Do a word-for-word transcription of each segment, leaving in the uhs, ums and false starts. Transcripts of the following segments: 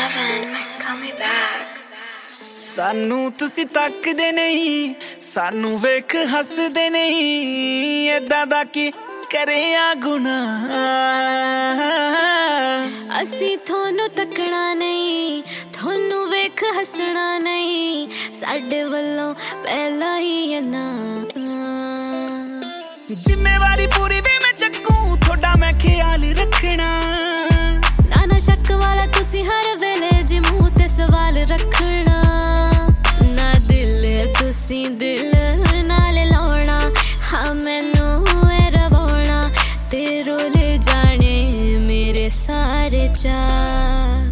Kevin, call me back. ਸਾਨੂੰ ਤੁਸੀਂ ਤੱਕਦੇ ਨਹੀਂ, ਸਾਨੂੰ ਵੇਖ ਹੱਸਦੇ ਨਹੀਂ, ਏਦਾਂ ਦਾ ਕੀ ਕਰਿਆ ਗੁਨਾਹ। ਅਸੀਂ ਤੁਹਾਨੂੰ ਤੱਕਣਾ ਨਹੀਂ, ਤੁਹਾਨੂੰ ਵੇਖ ਹੱਸਣਾ ਨਹੀਂ, ਸਾਡੇ ਵੱਲੋਂ ਪਹਿਲਾਂ ਹੀ ਹੈ ਨਾ। ਜ਼ਿੰਮੇਵਾਰੀ ਪੂਰੀ ਵੀ ਮੈਂ ਚੱਕੂ, ਤੁਹਾਡਾ ਮੈਂ ਖਿਆਲ ਰੱਖਣਾ। ਨਾ ਨਾ ਸ਼ੱਕ ਵਾਲਾ ਤੁਸੀਂ ਹਰ ਵੇਲੇ ਜੀ ਮੂੰਹ ਤੇ ਸਵਾਲ ਰੱਖਣਾ। ਨਾ ਦਿਲ ਤੁਸੀਂ ਦਿਲ ਨਾਲ ਲਾਉਣਾ, ਹਾਂ ਮੈਨੂੰ ਇਹ ਰਵਾਉਣਾ ਤੇ ਰੋਲ ਜਾਣੇ ਮੇਰੇ ਸਾਰੇ ਚਾਅ।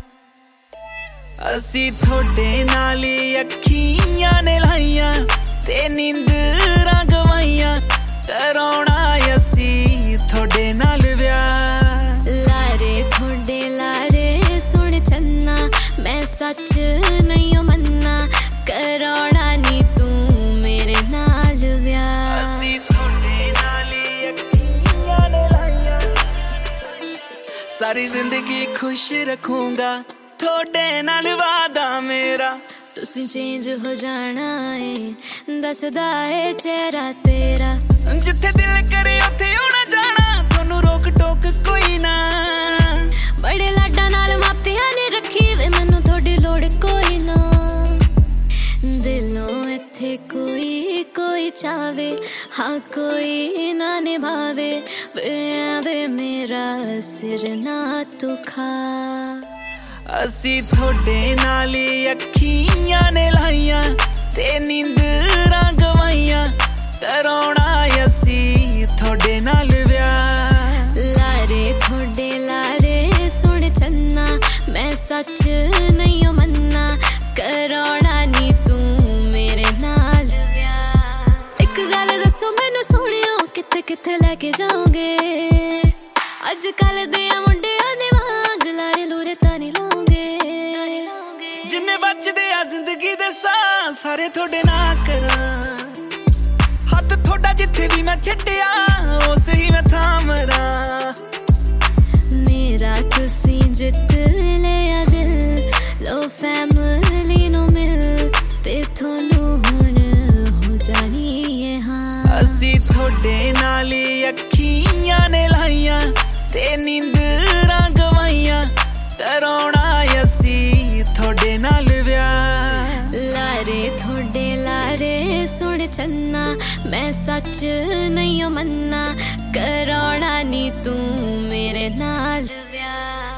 ਅਸੀਂ ਤੁਹਾਡੇ ਨਾਲ ਹੀ ਅੱਖੀਆਂ ਨੇ ਲਾਈਆਂ ਤੇ ਨੀਂਦਰਾਂ ਗਵਾਈਆਂ, ਕਰਾਉਣਾ ਅਸੀਂ ਤੁਹਾਡੇ ਨਾਲ ਵਿਆਹ। ਲਾਰੇ ਤੁਹਾਡੇ ਲਾਰੇ ਸੁਣ ਚੰਨਾ, ਮੈਂ ਸੱਚ ਨਹੀਂ ਮੰਨਾ, ਕਰਾਉਣਾ ਨੀ ਤੂੰ ਮੇਰੇ ਨਾਲ ਵਿਆਹ। ਅਸੀਂ ਤੁਹਾਡੇ ਨਾਲ ਹੀ ਅੱਖੀਆਂ ਨੇ ਲਾਈਆਂ, ਸਾਰੀ ਜ਼ਿੰਦਗੀ ਖੁਸ਼ ਰੱਖੂੰਗਾ ਤੁਹਾਡੇ ਨਾਲ ਵਾਦਾ ਮੇਰਾ। ਤੁਸੀਂ ਚੇਂਜ ਹੋ ਜਾਣਾ ਏ, ਦੱਸਦਾ ਏ ਚਿਹਰਾ ਤੇਰਾ। ਜਿੱਥੇ ਦਿਲ ਕਰੇ ਉੱਥੇ ਆਉਣਾ ਜਾਣਾ, ਤੁਹਾਨੂੰ ਰੋਕ ਟੋਕ ਕੋਈ ਨਾ। ਬੜੇ ਲਾਡਾਂ ਨਾਲ ਮਾਪਿਆਂ ਨੇ ਰੱਖੀ ਵੇ ਮੈਨੂੰ ਤੁਹਾਡੀ ਲੋੜ ਕੋਈ ਨਾ। ਦਿਲੋਂ ਇੱਥੇ ਕੋਈ ਕੋਈ ਚਾਵੇ, ਹਾਂ ਕੋਈ ਨਾ ਨਿਭਾਵੇ, ਵੇ ਵੇ ਮੇਰਾ ਸਿਰ ਨਾ ਤੂੰ ਖਾ। ਅਸੀਂ ਤੁਹਾਡੇ ਨਾਲ ਹੀ ਅੱਖੀਆਂ ਨੇ ਲਾਈਆਂ ਤੇ ਨੀਂਦਰਾਂ ਗਵਾਈਆਂ, ਕਰਾਉਣਾ ਅਸੀਂ ਤੁਹਾਡੇ ਨਾਲ ਵਿਆਹ। ਲਾਰੇ ਤੁਹਾਡੇ ਲਾਰੇ ਸੁਣ ਚੰਨਾ, ਮੈਂ ਸੱਚ ਨਹੀਂ ਮੰਨਾ, ਕਰਾਉਣਾ ਨੀ ਤੂੰ ਮੇਰੇ ਨਾਲ ਵਿਆਹ। ਇੱਕ ਗੱਲ ਦੱਸੋ ਮੈਨੂੰ ਸੋਹਣਿਓ, ਕਿੱਥੇ ਕਿੱਥੇ ਲੈ ਕੇ ਜਾਓਗੇ? ਅੱਜ ਕੱਲ ਦੇ ਮੁੰਡਿਆਂ ਦੇ ਵਾਂਗ ਲਾਰੇ ਲੂਰੇ ਤਾਂ ਨਹੀਂ ਲਾਉਂਗੇ। ਜਿੰਨੇ ਬਚਦੇ ਆ ਜ਼ਿੰਦਗੀ ਦੇ ਸਾਹ, ਸਾਰੇ ਤੁਹਾਡੇ ਨਾਲ ਕਰਾਂ। ਹੱਥ ਤੁਹਾਡਾ ਜਿੱਥੇ ਵੀ ਮੈਂ ਛੱਡਿਆ, ਉਸ ਹੀ ਮੈਂ ਥਾਮਰਾਂ। ਮੇਰਾ ਤੁਸੀਂ ਜਿੱਤ ਲਿਆ ਦਿਲ, ਲੋ ਫੈਮਲੀ ਨੂੰ ਮਿਲ ਤੇ ਤੁਹਾਨੂੰ ਹੁਣ ਹੋ ਜਾਣੀ ਏ ਹਾਂ। ਅਸੀਂ ਤੁਹਾਡੇ ਨਾਲ ਹੀ ਅੱਖੀਆਂ ਨੇ ਲਾਈਆਂ ਤੇ ਨੀਂਦਰਾਂ ਗਵਾਈਆਂ, ਕਰਾਉਣਾ ਅਸੀਂ ਤੁਹਾਡੇ ਨਾਲ ਵਿਆਹ। ਲਾਰੇ ਤੁਹਾਡੇ ਲਾਰੇ ਸੁਣ ਚੰਨਾ, ਮੈਂ ਸੱਚ ਨਹੀਂ ਮੰਨਾ, ਕਰਾਉਣਾ ਨੀ ਤੂੰ ਮੇਰੇ ਨਾਲ ਵਿਆਹ।